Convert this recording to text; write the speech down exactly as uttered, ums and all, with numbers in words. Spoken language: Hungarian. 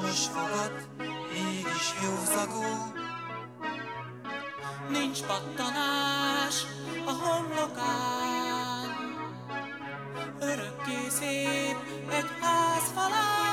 Piros fogad, mégis józagú. Nincs pattanás a homlokán, örökké szép egy ház falán.